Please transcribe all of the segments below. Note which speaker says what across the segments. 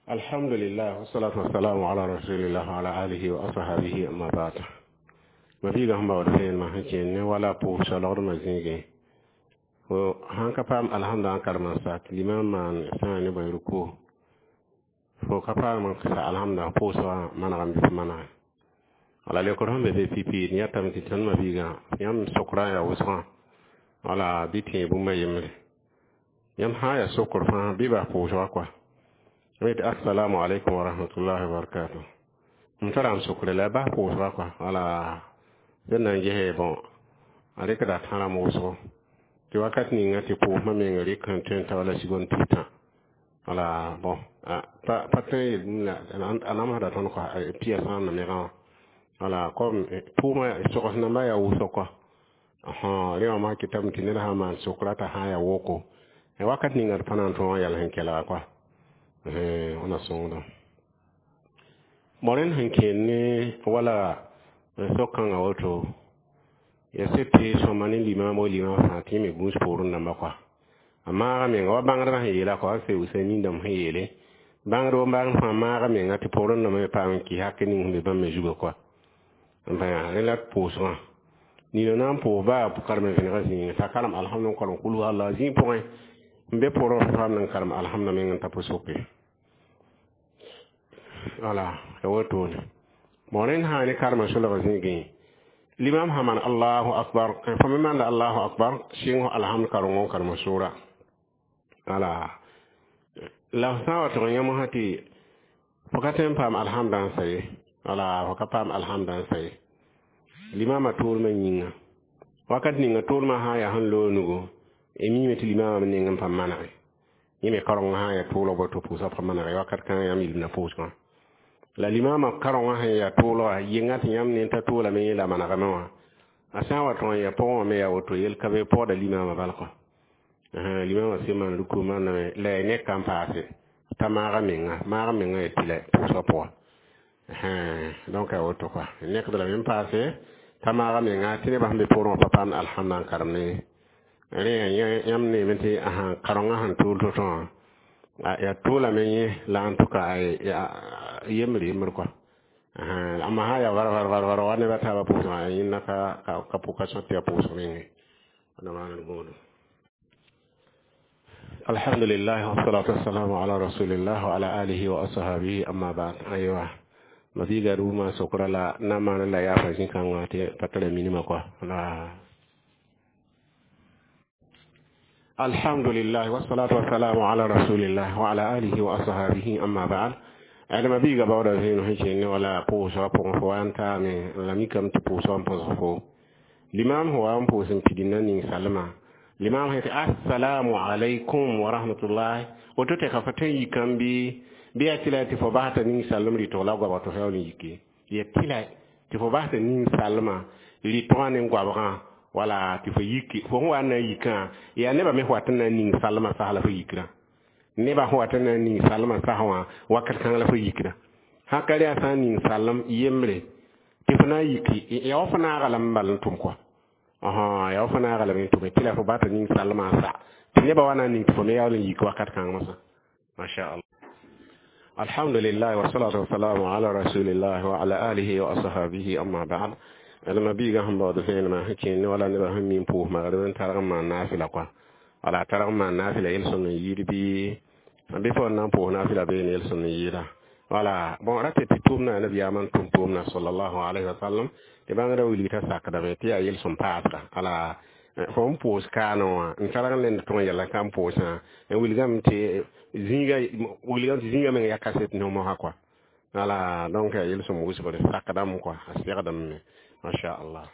Speaker 1: Alhamdulillah, wassalatu wassalamu ala rasulillah wa ala alihi wa ashabihi amma ba'd. Mafi ga hamba wadda yin mahaice ne wala po shalawar mazige. Ko hanka fam alhamdulillah karman sa liman man sa ne bai ruko. Ko ka fam sa alhamdulillah po sa mana gam bi mana. Ala le ko hambe be pipi ni atam ti tan mafi ga yam sokra ya wusa. Ala biti bu mayimre. Yam haya sokor fa biba po so kwa. Wait, assalamu alaikum wa rahmatullahi wa barakatuh. Mtaram sukure la ba ko sa kwa wala den nan je bon ale kada tara mo so ti wakati ni ngati po ma me ngari kan ten ta wala sigon tita wala bon pa te la anama da ton ko pia san na me ga wala comme pour ma so ko na ma ya wo so ko le ma kitam tinira ha man sukrata ha ya woko e wakati ni ngar panan to yalla hen kala kwa ona sonda moren hankene wala sokan a wato ya sete so mani lima fati me gus porun na makwa amma me ga bangra hiyela ko se useni ndam hiyele bangro bang fa ma me ngati porun na me pam ki hakini ngbe ban me jugo kwa ba relat poso ni no nan po ba pour karme génération ta karam alhamdulillah ko kulu allah zin point mbe poro fam nan karam alhamdulillah me ngata posope wala e wato moren hani karma shula zingi limam haman Allahu akbar fa man da Allahu akbar shin alhamdu karungon karma sura ala la sawa to nyamo hati fakaten pam alhamdan sai ala fakapam alhamdan sai limama tul man yinga wakat ninga tul ma haya han lo nugo e mi meti limama man ninga pam manare yime karong haya tulo boto pusa pam manare wakat kan yam ilna pusa la limama karonga ha ya tolo yingati yam ne ta tola me la mana gano asawa ton ya po me ya woto yel kabe po da limama balko limama sima luku man la ne kampase tamara menga etile puso po donc a woto quoi ne ko la même passé tamara menga tine ba hambe pour papa alhamdulillah karamne re yam ne menti karonga han tolo ton ya tola me la en tout cas ya yemri quoi amma ha ya war wane ba ta ba puso yin naka ka puka so te puso ne ana ma ngono alhamdulillah wassalatu wassalamu ala rasulillah wa ala alihi wa ashabihi amma ba'd aywa madiga ruma sokra la na ma la ya fa jin kan wate patale minima quoi la alhamdulillah wassalatu wassalamu ala rasulillah wa ala alihi wa ashabihi amma ba'd adama biga bawda hino hije ne wala poso pon fo anta me la mi kam to poso fo limam ho am poso tidina ni salama limam hete assalamu alaikum wa rahmatullahi wato te kafata yi kambi bi atilati fo bahata ni salam ri to la gwa to hewni yiki ye tila ti fo bahata ni salama ri to ne gwa wala ti fo yiki fo wa na yika ya ne ba me hwata na ni salama sahala fo yikira ne ba hwata na ni salama sahwa wakat kan la fo yikira hakari asan ni salam yemre ti fo na yiki ya fo na galam bal tum quoi ya fo na galam tum ti la fo bahata ni salama sa ne ba wana ni fo me ya yiki wakat kan masa masha Allah alhamdulillah wa salatu wa salamu ala rasulillah wa ala alihi wa ashabihi amma ba'd alama biga hamba da fe ma hakini wala ne ba hammin pu ma da tarama nafila kwa wala tarama nafila ilson yirbi be fo nan pu nafila be ne ilson yira wala bon rate ti tumna nabi aman tumna sallallahu alaihi wa sallam te bangara wili ta sakada be ti ayil son paatra ala fon pos kano ntaran len to yalla kam posa en wilgam te zinga men yakaset no mo hakwa ala donc ayil son musi bode sakadam quoi asigadam masha Allah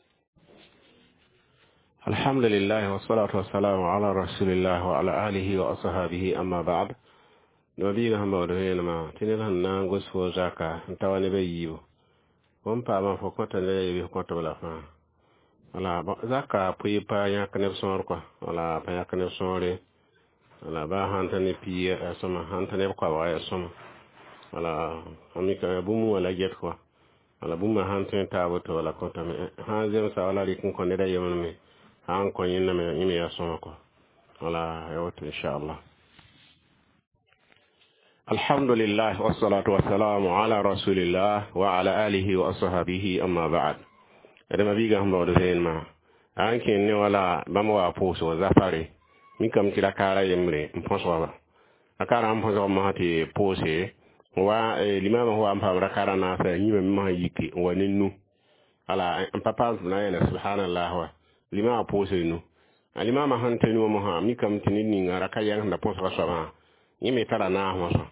Speaker 1: alhamdulillah wassalatu wassalamu ala rasulillah wa ala alihi wa ashabihi amma ba'd nabi ga hamba do helma tinin na gosfo zaka tawani be yiwo on pa ma fo kota le bi kota wala fa wala zaka puyi pa ya kanef sonor quoi wala pa ya kanef sonore wala ba hantane pi sama hantane ko wa ya sama wala amika bumu wala jet quoi wala bumma hantane tabo to wala kota me ha zem sa wala ri kun ko ne da yemen me han ko yin me yimi ya sama ko wala ya wato insha Allah Alhamdulillah wassalatu wassalamu ala rasulillah wa ala alihi wa ashabihi amma ba'd. Adama biga hamba do ma an ken ne wala bam wa poso zafare mi kam kila kara yemre mponso wa akara mponso ma hati pose wa limama ho am pamra kara na sa nyima mi ma yiki waninnu ala papa na yana subhanallah wa limama pose nu alimama hanteni mo ha mi kam tinini ngara kayan da poso so ma yimi tara na ho so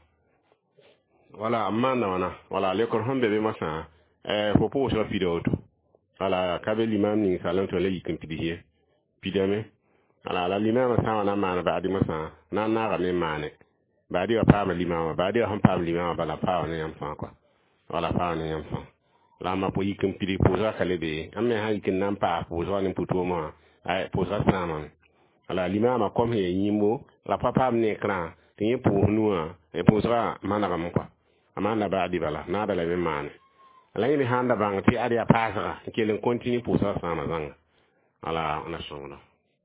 Speaker 1: wala amma na wana wala le ko hambe be masa fo po so video to wala kabe limam ni salam to le yikin pidiye pidame ala la limam sa wana mana baadi masa na ga me mane baadi wa pa limam baadi wa pa limam bala pa ne yam fa ko wala pa ne yam fa la ma po yikin pidi po za kale be amme ha yikin nan pa po zo ni puto mo ay po za sama ala limam kom he yimbo la papa ne kran tin po nuwa e po za mana ga mo ko amanda baadi bala na da le mane ala yimi handa bang ti adi apasa kelen continue pour ça sama zanga ala na sonno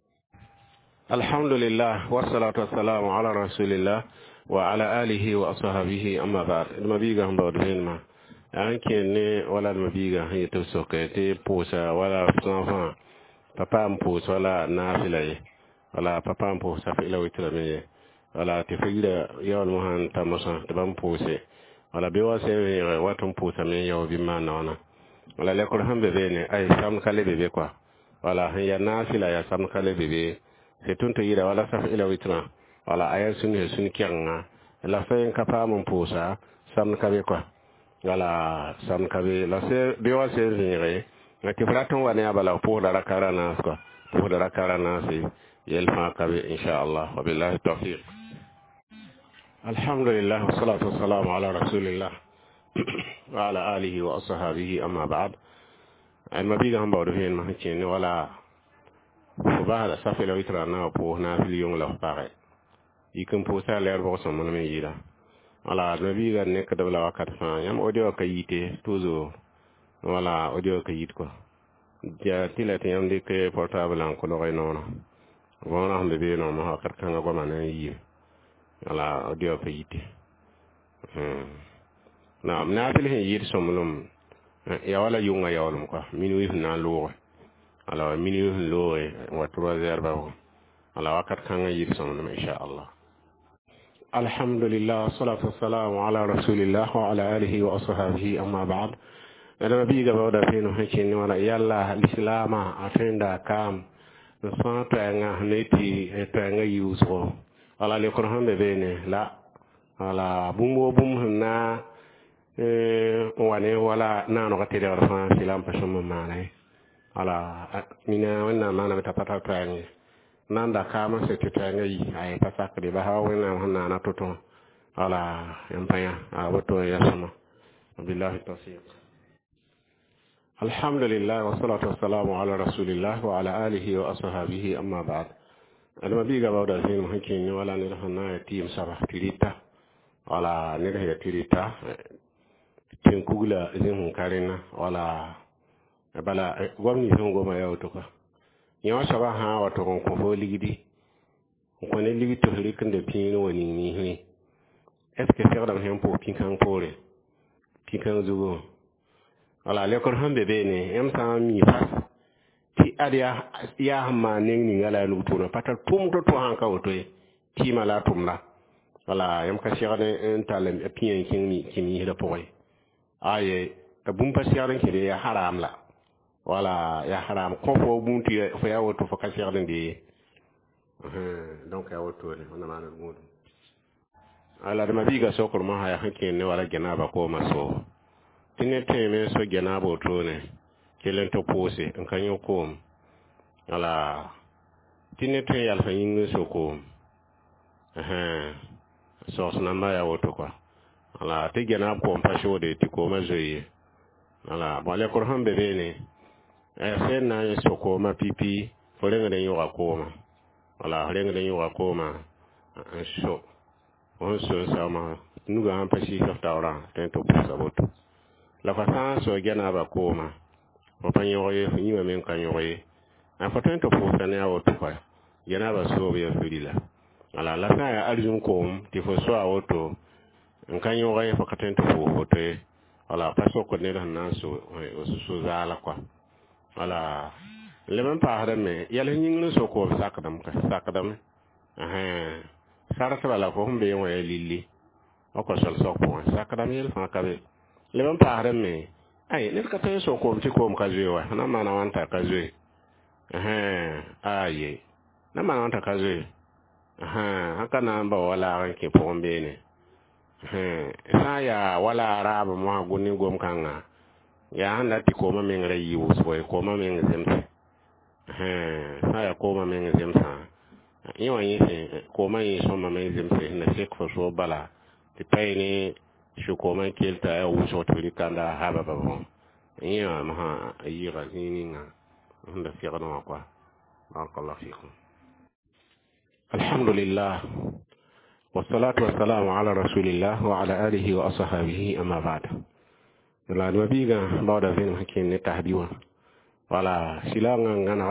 Speaker 1: alhamdulillah wassalatu wassalamu ala rasulillah wa ala alihi wa ashabihi amma ba'd dum biga hamba do ma anke ne wala dum biga hito sokete posa wala sanfa papa mposa wala nafila wala papa mposa fa ila witra me wala tefida yawal muhan tamasa tabam pose wala be wase watum pusa me yaw bi manona wala le ko hambe bene ay sam kale bebe kwa wala ya nasila ya sam kale bebe se tunto yira wala saf ila witra wala aya sun kyanga la fe kapa mun pusa sam kabe kwa wala sam kabe la se be wase zinire na tibraton wane abala pour la karana kwa pour la karana si yelfa kabe insha Allah wa billahi tawfiq. Alhamdulillah wassalatu wassalamu ala rasulillah wa ala alihi wa ashabihi amma ba'd. Alma biga hamba do hen ma chen wala ba da safela witra na po na fili yong la pare yikum po sa ler bo so mon me yira wala alma biga ne ka dabla wakat fa yam audio ka yite toujours wala audio ka yit ko ja tilati yam de ke portable an ko lo re non wona hambe be no ma hakat kan go man yi wala audio ka yite na fili hen yit so molum ya wala yunga ya wala ko minu na lo ala minu lo wa 3h ba ala wakat kan yi so molum insha Allah. Alhamdulillah salatu wassalamu ala rasulillah wa ala alihi wa ashabihi amma ba'd. Ada biga bawda fino hakin wala yalla alislama atenda kam no santa nga neti etanga yuso ala le Qur'an be bene la ala bumbo bum na wane wala na no gati da fa silam pa shomo mane ala mina wana mana ta pata tang nanda kama se tutanga yi ay pasak de ba hawa na hana na toto ala yampaya a wato ya sama billahi tawfiq. Alhamdulillah wassalatu wassalamu ala rasulillah wa ala alihi wa ashabihi amma ba'd. Alma biga bawda hin hakin wala ne hana tim saba tirita wala ne da tirita tin kugula izin karina wala bala gwamni sun goma ya wato ka yawa shaba ha wato kon ko ligidi ko ne ligidi to rikin da pin wani ni eske fer da hen po pin kan pore pin kan zugo wala le ko hambe be ne em sa mi fas ti adia ya hamma ne ni ngala lu to na patar tum to han ka wato ti mala tumla wala yam ka shigane en talem e pin kin ni kimi da poy aye bum pa siaran ke ya haram la wala ya haram ko fo bunti fo ya woto fo ka siaran de donc ya woto ne on ma na mudu ala da mabiga sokor ma haya hakke ne wala janaba ko maso tinne teme so janaba to ne kelen to pose en kanyo ko ala tinne te yal fa yin so ko so namba ya woto ko ala te janaba ko pa shode ti ko ma zoye ala ba le Qur'an be ne sen na so ko ma pipi fo renga den yo ko ma wala renga den yo ko ma so on so sama nuga an pashi sa tawra tento pusa boto la façon so gena ba ko ma o pa yoye ni ma men kan yoye an fa tento pusa ne awo to fa gena ba so be fidila ala la sa ya aljun ko ti fo so awo to en kan yo ga fa katen to hote wala paso ko ne dan nan so zala kwa wala leban pa hada me yalla nyinglo so ko sakadam sara wala ko humbe yo lilli o ko sol so ko sakadam yel fa kabe leban pa hada me ay ne ka tay so ko ti ko ka zewa na mana wanta ka zewa aye na mana wanta ka zewa haka na ba wala ran ke po mbene sa ya wala araba mo guni gom kanga ya handa ti ko ma men rayi so ko ma men zemse sa ya ko ma men zemsa yiwa yi se ko ma yi so ma men zemse na se ko so bala ti payni shu ko ma kelta ya wu so tuli kanda haba ba mo yiwa ma yi ga zininga handa fi gano kwa barakallahu fikum alhamdulillah والصلاة والسلام على رسول الله وعلى آله وأصحابه أما بعد لا نبيغا بعد ذين حكين نتحديوا ولا سلاغا غانا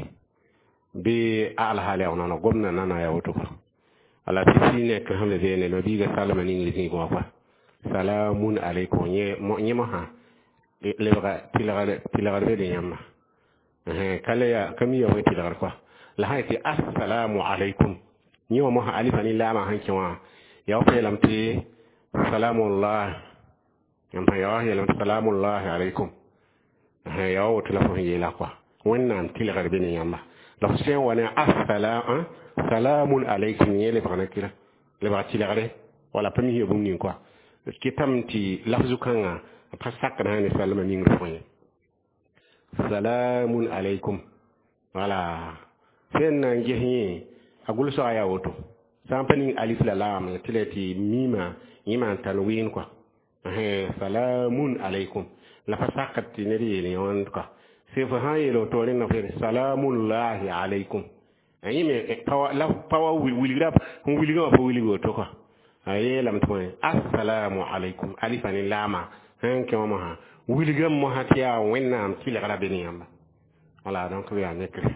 Speaker 1: بي أعلى حالي ونانا قمنا نانا يوتوك على تسينك الحمد لله نبيغا سالمانين لزين قوافا سلام عليكم يمها لبغا تلغر بيدي يما كاليا كمية وين تلغر قوا لهايتي السلام عليكم niwa mo alifa ni lama hankiwa ya fa lamti salamullah yamba ya lam salamullah alaikum ya o telefon yela kwa wannan tilgar bin yamba la sen wana assalam salamun alaikum yele bana kira le ba tilgare wala pami yo bumni kwa kitamti lafzu kanga pa sakana ni salama ni ngfoye salamun alaikum wala sen na ngehi agul so aya woto sampani alif la lam tilati mima yima tanwin kwa salamun alaikum la fasakat tineri ni on kwa sifa hayelo to ren na fe salamun lahi alaikum ayime pawa wilgrap wilgrap wilgo to kwa aye lam to assalamu alaikum alif ni lama ke mo ha wilgam mo hatia wennam tilagara beniyamba wala donc ya nekre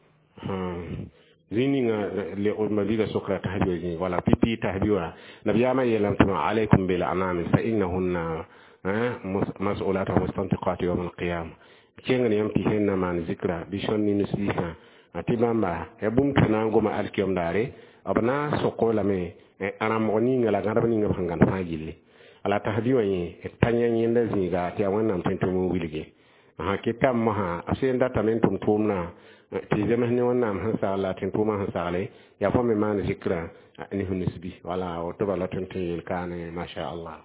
Speaker 1: زينينا لأمبيغا سكرة تهديو ولا بيبي تهديو نبياما يلمتما عليكم بالأنام فإنهن مسؤولات ومستنطقات يوم القيامة كيان يمتي هن من ذكرى بشون نسيها أتباما يبوم تنانغوما الكيوم داري أبنا سقولا مي أنا مغنين على غربنين بحنغان فاجيلي على تهديو التانيا يندزيغا تيوانا متنتمو ويلغي كتاب مها أسين داتا منتم تومنا ti jama ni wannan han sala tin tuma han sale ya fa me man zikra ni hunisbi wala o to bala tin til kane ma sha Allah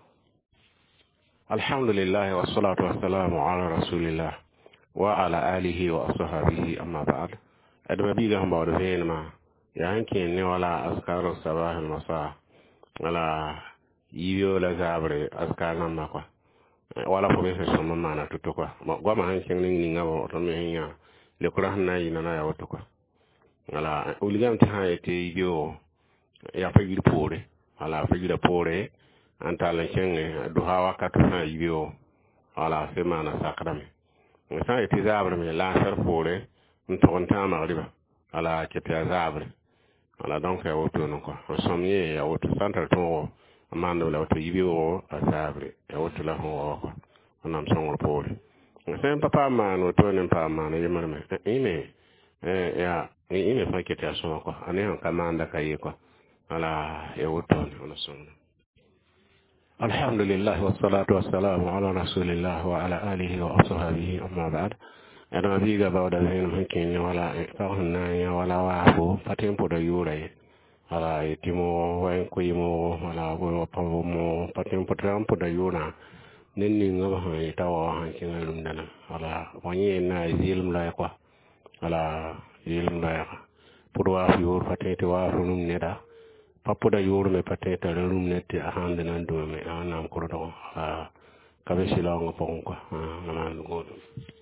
Speaker 1: alhamdulillah wassalatu wassalamu ala rasulillah wa ala alihi wa ashabihi amma ba'd adama bi ga hamba do fenma ya hanke ne wala askaru sabah al masa wala yiyo la zabre askar nan ma kwa wala ko be so mamma na tutto kwa goma hanke ni ngabo to me hinya le Qur'an na yina na ya wato kwa ala uligam ta hayete yo ya fagir pore ala fagira pore anta la chenge do hawa ka ta yo ala semana sakram sa yete zabre me la sar pore nto onta magriba ala kete zabre ala donc ya wato no ko somye ya wato santar to amando la wato yo asabre ya wato la ho ko onam songol pore sen papa mano to nen pa mano yemar me ine ya ine fa kete aso ko ane han kamanda kai ko ala e woton ona sunna alhamdulillah wassalatu wassalamu ala rasulillah wa ala alihi wa ashabihi amma ba'd ana biga bawda hen hakin wala fa hunna ya wala wa ko patin podo yure ala etimo wa ko yimo wala ko pawo mo patin podo yura nenni ngaba ha tawa han kingalum dana wala wani na zilum la kwa wala zilum la podwa fi wor patete wa funum neda papoda yor me patete rum nete hande nan do me anam ko do kabe silongo pon ko nan godo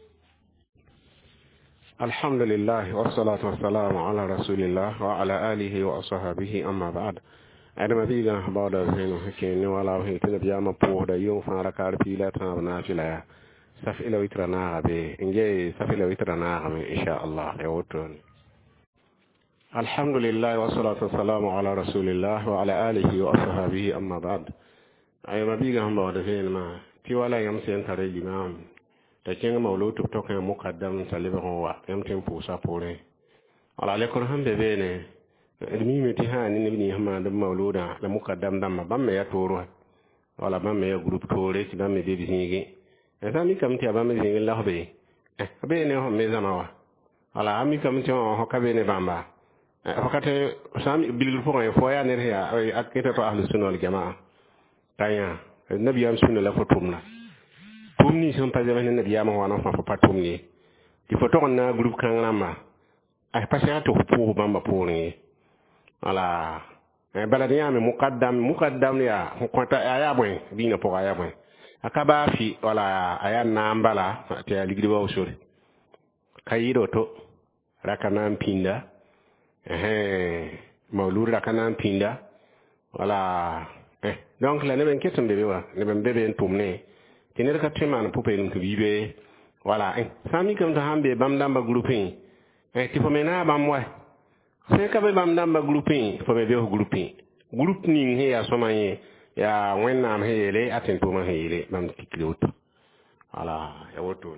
Speaker 1: alhamdulillah wassalatu wassalamu ala rasulillah wa ala alihi wa ashabihi amma ba'd adama biga bawda zeno hakene wala he tele biyama poda yo fara kar pila tan na fila saf ila witra na be nge saf ila witra na me insha Allah ya wotoni alhamdulillah wassalatu wassalamu ala rasulillah wa ala alihi wa ashabihi amma ba'd ay mabiga hamba da fen ma ti wala yam sen tare limam ta ken mawlu to to kan muqaddam saliba wa yam tem pusa pore ala le kon hambe bene mi mi ti ha ni ni hama da mawluda da muqaddam dam ba me ya toro wala ba me ya group tore ti ba me de bisingi e ta mi kam ti ba me bisingi la hobe be ne ho me zama wa ala ami kam ti ho ka be ne bamba hokate sami bilil fo fo ya ne ya akita to ahlus sunna wal jamaa tanya nabi am sunna la fotumna tumni son pa jama nabi am wana fa fa tumni di foto na groupe kan rama ay pasha to pour bamba pour ni ala balade ya me muqaddam ya ko ta aya boy dina pour aya boy akaba fi wala aya nambala te ligdi wa usuri kayido to rakana pinda mawlud rakana pinda wala donc la neben ketum bebe wa neben bebe en tumne tinere ka teman pupe num to bibe wala sami kam to hambe bam damba grouping ti fo mena bam wa se ka be bam damba grouping fo be grouping group ni he ya somanye ya wennam heele aten to ma heele bam tikliwut wala ya woto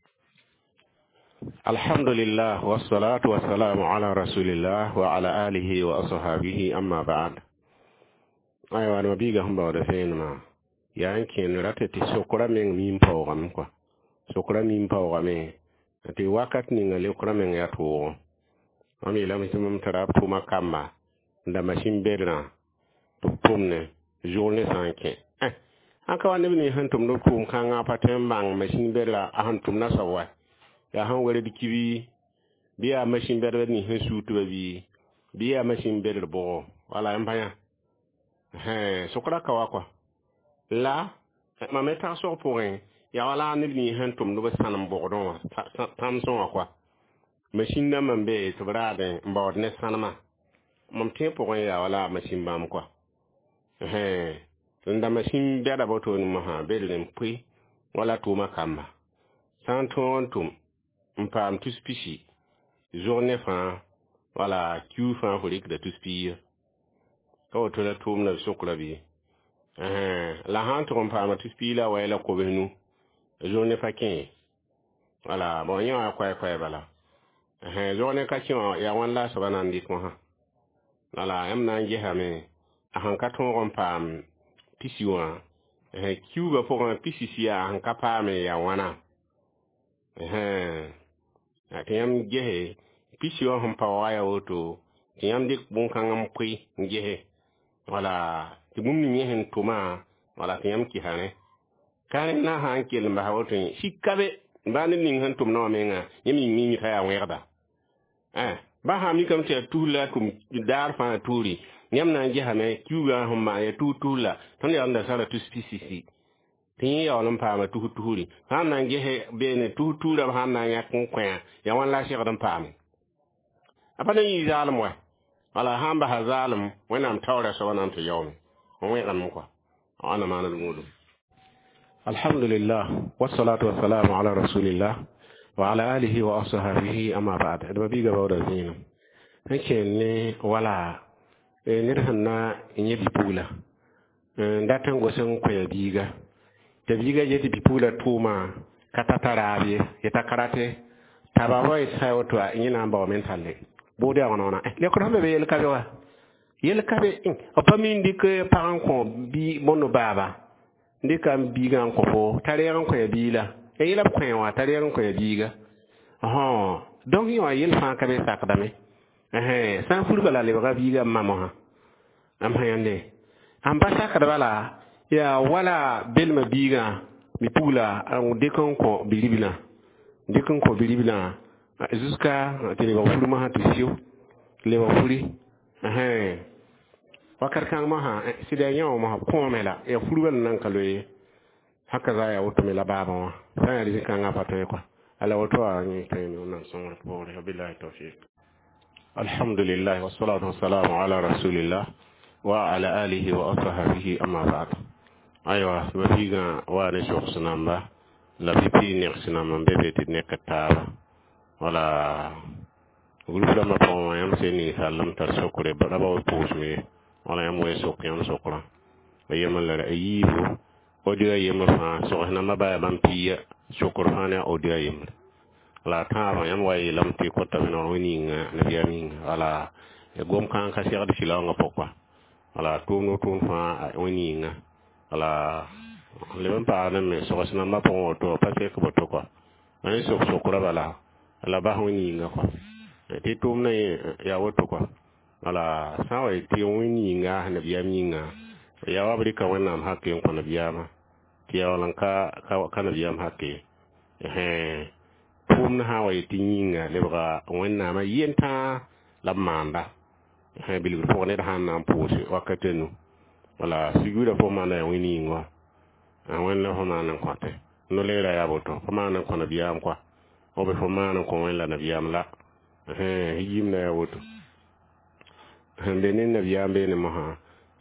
Speaker 1: alhamdulillah wassalatu wassalamu ala rasulillah wa ala alihi wa ashabihi amma ba'd aywa no biga hamba da fenma ya yankin ratati sokora men min pawgam kwa sokora min pawgame ati wakat ni ngale okra men ya to ami la mitum tarap to makamba nda machine berna to tumne journée sanke aka wani ni hantum no kum kanga patem bang machine berla hantum na sawa ya han wale dikibi biya machine berla ni hansu to biya machine berla bo wala empaya sokra kawa kwa la ma meta so pour ya wala ni hantum no basanam bordon tam son kwa machine na mambe to brade mbord ne sanama mam te pour ya wala machine bam kwa nda machine beda boto ni maha bedlen pui wala to makamba santon mpam tout spici journée fin wala Q fin folik de tout spire ko to la tum na sokla bi la han to mpam tout spila wala ko benu journée fakin wala bon yo akwa bala journée kakin ya wala sabana ndik mo ha wala am na ngi hame ahan katon mpam pisiwa Q ba pour un pisisia han kapame ya wana atiyam gehe pisio hon pawaya woto tiyam dik bun kangam pui gehe wala tibum ni hen tuma wala tiyam ki hane kan na han kel mba woto shikabe bani ni hen tum no menga yemi mi ta werda ba ha mi kam te tula kum dar fa turi nyam na geha me kuga hon ma ya tutula tan ya nda sara tu spicisi tin ya on pa ma tuhuri han na gehe bene tutura han na ya kun kwa ya wan la shekadam pa mi apana yi zalim wa wala han ba hazalim wenam tawra so wanam to yawmi on we kan ko ana mana ngudu alhamdulillah wassalatu wassalamu ala rasulillah wa ala alihi wa ashabihi amma ba'd da biga bawda zinu nake ne wala nirhanna inye bipula ndatan gosen ko ya biga da biga je di bipula tuma katatarabe yata karate tabawa isa wato a ina ba mentale bode wana le ko hambe yel kabe wa yel kabe opami ndike paran ko bi bono baba ndika biga ko fo tariyan ko ya bila yela ko wa tariyan ko ya biga donc yo yel fa kabe sakdame san furga la le ga biga mamo ha am hayande am ba sakada bala ya wala belma biga mi pula an dekon ko bilibila jusqu'à tele ba furu ma ha tisio le ba furi wakar kan ma ha sida nyawo ma ko mela ya furu nan kaloye haka za ya wuto mela baba wa sai ya rizika nga pato ko ala wuto ani tay non son ko billahi tawfiq alhamdulillah wassalatu wassalamu ala rasulillah wa ala alihi wa ashabihi amma ba'd aywa wafiga wa ne shokh sunamba la pipi ne sunamba bebe ti ne katara wala groupe da ma pon yam seni salam tar sokure ba ba posme wala yam we sok yam sokra yemla yibu odia yemla fa so na mabaya bampiya shukr fana odia yemla la taaba yam way lam ti ko tamen on woni na biamin ala gom kan ka shegdi silanga pokwa ala tunu tun fa woni nga ala le pa na me so na ma po to pa se ko to ko ani so kura bala ala ba woni nga ko ti tum na ya woto ko ala sawa ti woni nga na biamin nga ya wa bri ka wannan hakke ko na biama ti ya walan ka na biam hakke tum na hawa ti yinga le ba wannan ma yenta la manda bil fo ne da nan pusi wakatenu wala sigura fo mana wini ngwa wannan fo mana kwate no le ra yaboto fo mana ko na biyam kwa o be fo mana ko wala na biyam la yim na yaboto hande ne na biyam be ne mo ha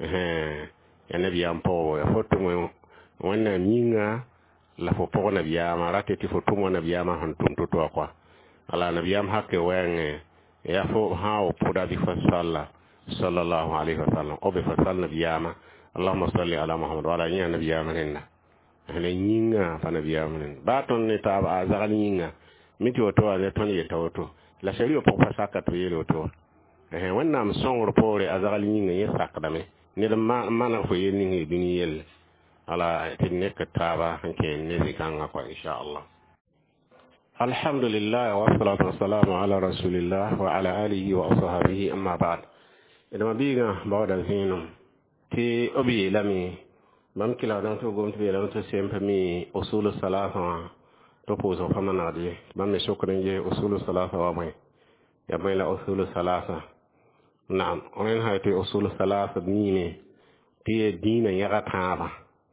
Speaker 1: ya na biyam po ya fo to mo wannan yinga la fo po na biyam rate ti fo to mo na biyam han tum to kwa ala na biyam hakke wenge ya fo hawo poda bi fasalla sallallahu alaihi wasallam o be fasal nabiyama allahumma salli ala muhammad wa ala nya nabiyama nenna hele nyinga fa nabiyama nen ba ton ne ta ba zagal nyinga miti oto ale ton ye tawto la shari'o po fasaka to yelo to wannan songro pore azagal nyinga ye sakdame ne da mana fo yen ni duni yel ala tinne ka taba hanke ne zikanga ko insha Allah. Alhamdulillah wa salatu wa salamu ala rasulillah wa ala alihi wa ashabihi amma ba'd. Idan biga bawda hinum ti obi lami mam kila dan to gom to yela to sempa mi usul salasa to pozo famana de mam me shukran je usul salasa wa mai ya mai la usul salasa na'am onen hayti usul salasa ni ne ti dina yaga taba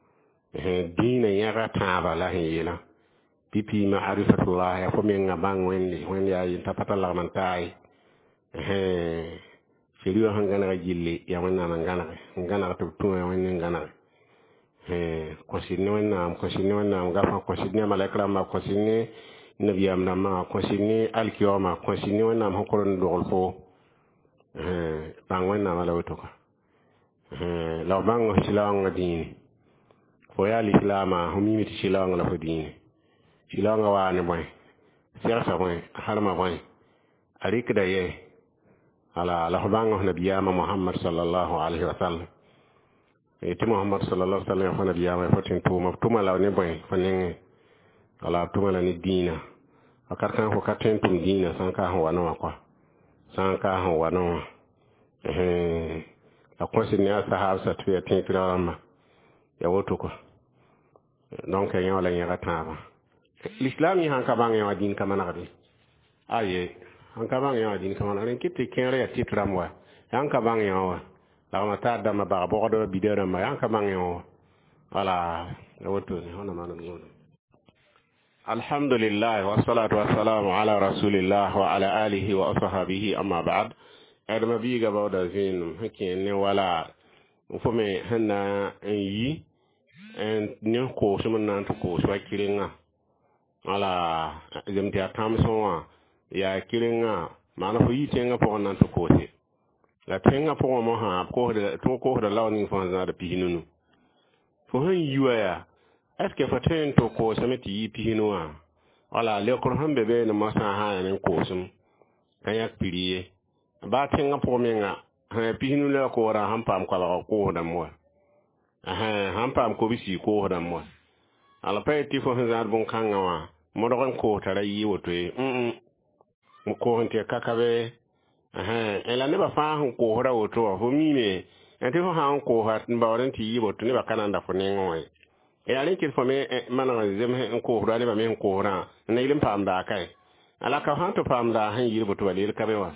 Speaker 1: dina yaga taba la hiyela pipi ma'rifatullah ya ko men ngabang when ya tapata la mantai shiriyo hangana jilli ya wanna ngana to tuwa wanna ngana ko sinne wanna gafa ko sinne malakra ma ko sinne nabiyam na ma ko sinne alkiyama ko sinne wanna hokoron dogol fo bang wanna mala to ko law bang silanga dini fo ya islama humi mi silanga la fo dini silanga wa ne boy siyasa boy harma boy arikda ye ala lahbango nabiyama muhammad sallallahu alaihi wasallam ti muhammad sallallahu alaihi wasallam fa nabiyama fatin tuma la ne boy fanen ala tuma la ni dina akar kan ko katen tum dina san ka ho wano kwa san ka ho wano a konsi ne sahaba sa tuya tin firama ya woto ko donc en wala ya gataba l'islam yi han ka bang ya din kamana gadi aye han ka bang ya din kamana ren kitti kenre ya titramwa han ka bang ya wa la ma ta da ma ba bo do bidera ma han ka bang ya wala woto ni hona manu ngodo alhamdulillah wa salatu wa salamu ala rasulillah wa ala alihi wa ashabihi amma ba'd adama bi ga bawda zin hakke ne wala fome hanna yi en ne ko so man nan ko so kiringa ala zemti atamso ya kiringa mana fo yitenga po nan to ko se la tenga po mo ha ko da lawni fo za da pihinunu fo han yuya eske fo ten to ko sameti yi pihinua ala le ko hambe be na masa ha ne ko sum kayak piriye ba tenga po menga ha pihinu le ko ra hampam ko da mo hampam ko bisi ko da mo ala pay ti fo han za bon kanga wa mo do ko tara yi woto mo ko hante kakabe ela ne ba fa han ko hora woto fo mi me ente fo han ko hat ba waran ti yi woto ne ba kananda fo ne ngoy ela ne ki fo me mana zem he ko hora ne ba me ko hora ne ilim pam da kai ala ka han to pam da han yi woto wale ka be wa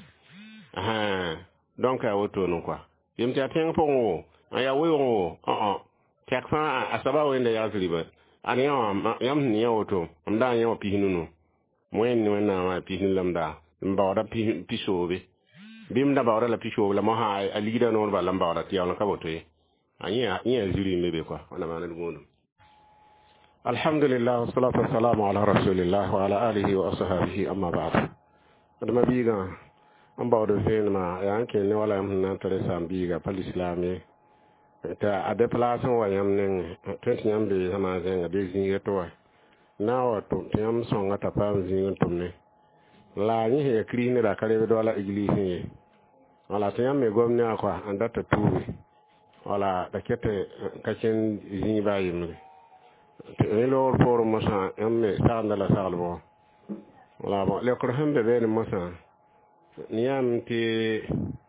Speaker 1: donc a woto no kwa yim ta ten fo ngo aya we ngo takfa asaba wende ya zliba ani yam ni woto amda nyawo pihinunu moyen ni wana ma pihin lamda mbawda pisobe bim da bawda la pisobe la mo ha alida non ba lambawda ti yawna kaboto anya zuri mebe kwa wana ma nan gono alhamdulillah wassalatu wassalamu ala rasulillah wa ala alihi wa ashabihi amma ba'd adama biga ambawda fen ma yanke ne wala nan tare sam biga pal islami ta a de place wa yam nen tent yam be sama zenga be zinga to wa na wa to yam songa ta pa zinga to ne la ni he kri ne da kare do la iglis ni wala to yam me gomni akwa anda ta tuwi wala da kete kacin zinga ba yimle te lo for mo sa yam me sa ndala sa lo wala bo le ko hambe be ne mo sa ni yam ti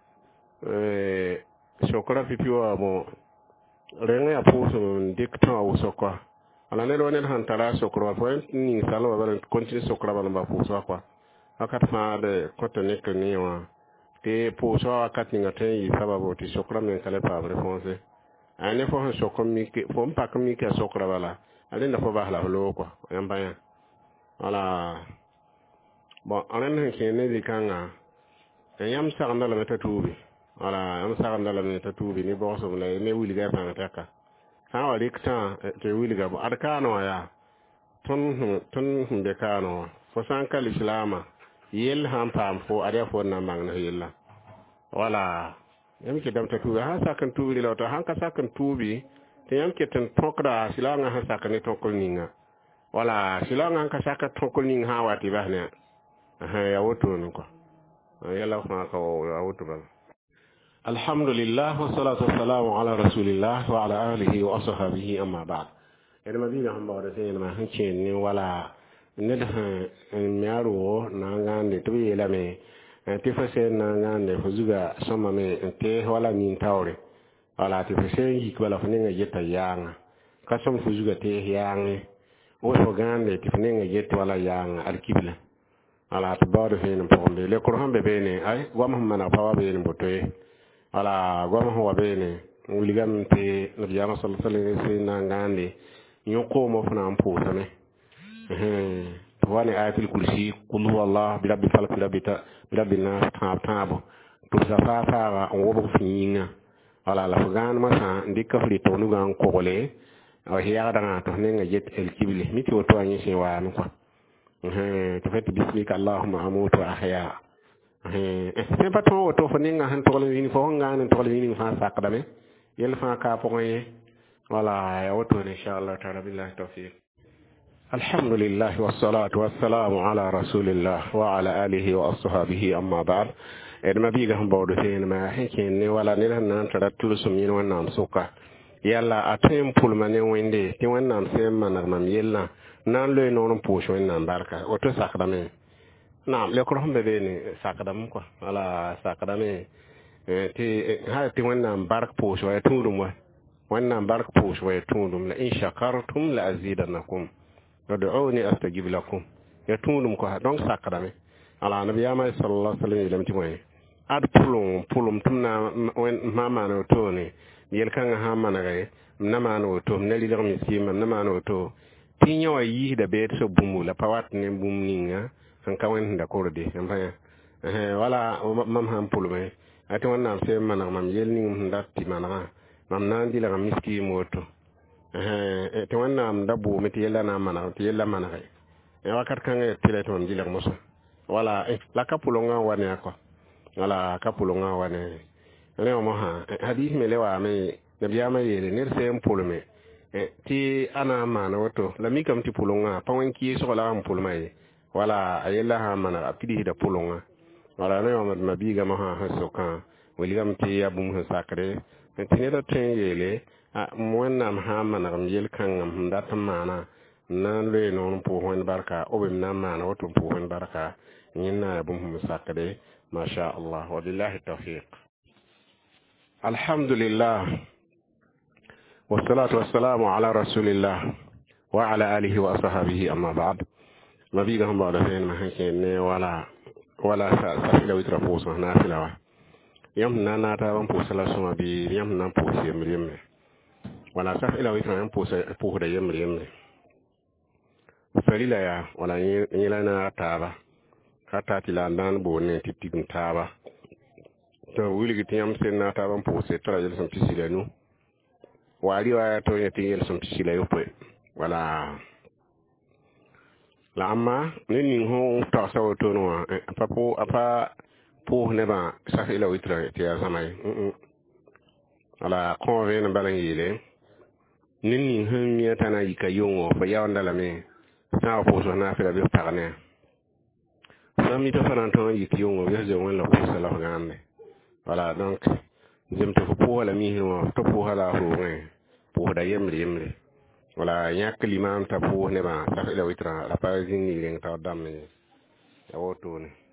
Speaker 1: sokora pipiwa mo renga ya puso dikta o sokwa ala ne lo ne han tara sokora fo ni salo ba continue sokora ba ba puso kwa akat fa de kote ne ke ni wa te puso akat ni ngate yi sababu ti sokora men kale pa réponse ane fo han sokom mi ke fo mpa kam mi ke sokora bala ale na fo ba la lo kwa yamba ya ala bon anen ne ke ne dikanga yam sa ngala meta tubi ala am sa ngala meta tubi ni bo so le ne wuli ga pa taka ha wa rikta te wuli ga arkano ya tun be kano fo san kal islama yel ham pam fo ada fo na mang na yella wala yam ke dam ta tubi ha sa kan tubi lo to han ka sa kan tubi te yam ke tan tokra silanga ha sa kan tokol ninga wala silanga ka sa ka tokol ninga ha wati ba ne ha ya woto ko yalla fa ko ya woto ba alhamdulillah wassalatu wassalamu ala rasulillah wa ala alihi wa ashabihi amma ba'd edema biga hamba da sai ma hance ni wala ne da nyaro na ngande to yela me te fase na ngande fuzuga soma me te wala min tawre wala te fase yi wala fane jeta yanga kasam fuzuga te yange o so gande te fane jeta wala yanga alkibla ala to bawde fen pombe le ko hambe bene ay goma mana pawa bene botoy ala goma ho bene uligam te nabiyama sallallahu alaihi wasallam ngande nyoko mo fana ampo tane wani ayatul kursi qul huwallahu bi rabbil falaq bi rabbil nas taabo to safa fa on wobo fininga ala la fugan ma sa ndika fri to nu gan ko le o hiya da to ne nga jet el kibli mi ti woto anyi se wa no ko to fet bismika allahumma amutu wa ahya c'est pas to to faninga han to le ni fo ngana to le ni fa sakdame yel fa ka po ngoye wala ya woto inshallah ta'ala billahi tawfiq alhamdulillah wassalatu wassalamu ala rasulillah wa ala alihi wa ashabihi amma ba'd edma biga hambawdo fen ma heken ne wala ne nan taratul sum yin wannan suka yalla atem pulmane wende ti wannan sem manar mam yella nan le non pusho nan barka oto sakdame naam le ko hambe be ni sakdam ko wala sakdame ti ha ti wannan bark pusho ya tudum wa wannan bark pusho ya tudum la in shakartum la azidannakum ودعوني استجيب لكم يتونم كو دونك ساكرامي على النبي محمد صلى الله عليه وسلم لم تموي اد بولوم تمنا ما مانو توني يل كان ها مانغي نمانو تو نلي لغ مسكين نمانو تو تينيو يي دا بيت سو بومو لا باوات ني بوم نيغا كان كاون دا كوردي امبا wala mam ham pulme ati wannan sai mana mam yel ni ndatti mana mam nan di la miski moto te wannan dabu meti yella na mana ti yella mana kay e wakat kan e teleton dilak musa wala la kapulonga wane ko wala kapulonga wane ne mo ha hadith me lewa me nabiya ma yele ne se pulme ti ana mana wato la mi kam ti pulonga pawen ki so la am pulmai wala ayella ha mana apidi da pulonga wala ne mo nabiga ma ha soka weligam ti abum ha sakre ti ne da ten yele wannan ha manam yel kan da tamana nan le non po hon barka o be nan mana wato po hon barka yinna bum musakade ma sha Allah wa billahi tawfiq alhamdulillah wassalatu wassalamu ala rasulillah wa ala alihi wa ashabihi amma ba'd nabiga hamba da fen ma hanke ne wala sa ila witra po so na filawa yam nana ta ban po sala so bi yam nan po yemreme wala sa ila witra yan po da yemreme falila ya wala yila na taba kata tilandan bo ne titin taba to wuli gitiyam sen na taban po se tra yel som tisila nu wali wa to yeti yel som tisila yo pe wala la amma ni ho ta sa to no apa po ne ba sa ila witra ti ya samai wala konve na balan yile nin nin hun mi tana yika yongo fa yawanda la me sa ko so na fela be parne so mi to fanan ton yik yongo be je won la ko sala ngande wala donc jem to ko la mi no to ko hala ho ne po da yemre wala yak liman ta po ne ba ta la witra la pa zin ni len ta dam ne ya woto ne